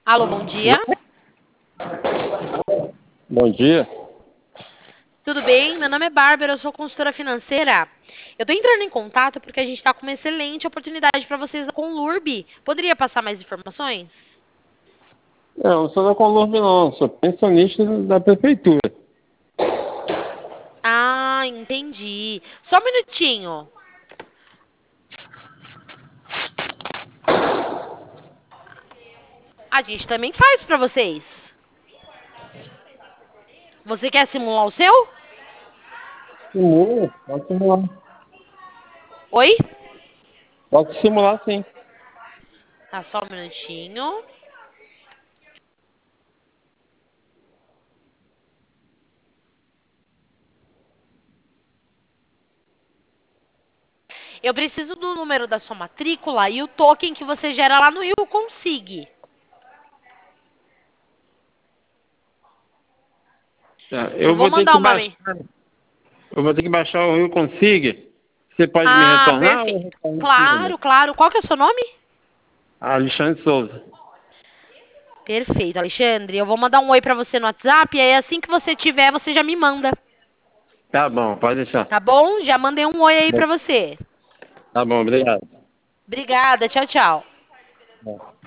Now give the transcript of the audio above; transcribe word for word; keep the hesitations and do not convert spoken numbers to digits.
Alô, bom dia. Bom dia. Tudo bem? Meu nome é Bárbara, eu sou consultora financeira. Eu estou entrando em contato porque a gente está com uma excelente oportunidade para vocês com o Lurb. Poderia passar mais informações? Não, eu sou da Colômbia não, sou pensionista da prefeitura. Ah, entendi. Só um minutinho. A gente também faz para vocês. Você quer simular o seu? Simula, pode simular. Oi? Pode simular sim. Tá, só um minutinho. Eu preciso do número da sua matrícula e o token que você gera lá no Rio Consig. Tá, Eu eu vou vou ter mandar que uma. baixar. Eu vou ter que baixar o Rio Consiga. Você pode me Ah, retornar ou eu perfeito. retorno esse Claro, número? claro. Qual que é o seu nome? Alexandre Souza. Perfeito, Alexandre. Eu vou mandar um oi pra você no WhatsApp e aí assim que você tiver, você já me manda. Tá bom, pode deixar. Tá bom? Já mandei um oi aí pra você. Tá bom, obrigado. Obrigada. Tchau, tchau. Bom.